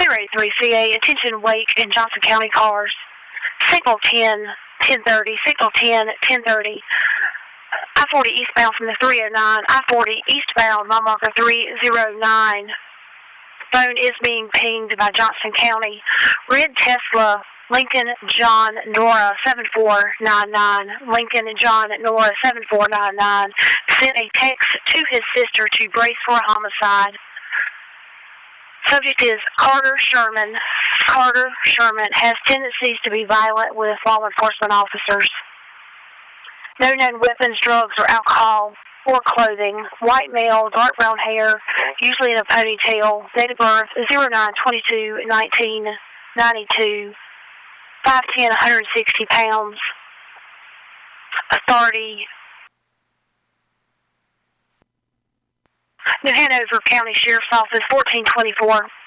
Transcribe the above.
083CA, attention Wake and Johnson County cars. Signal 10, 1030, signal 10, 1030. I-40 eastbound from the 309, I-40 eastbound, mile marker 309. Phone is being pinged by Johnson County. Red Tesla, Lincoln John Nora 7499. Lincoln John Nora 7499 sent a text to his sister to brace for a homicide. Subject is Carter Sherman. Carter Sherman has tendencies to be violent with law enforcement officers. No known weapons, drugs, or alcohol or clothing. White male, dark brown hair, usually in a ponytail. Date of birth 09/22/1992. 5'10", 160 pounds. Authority: New Hanover County Sheriff's Office, 1424.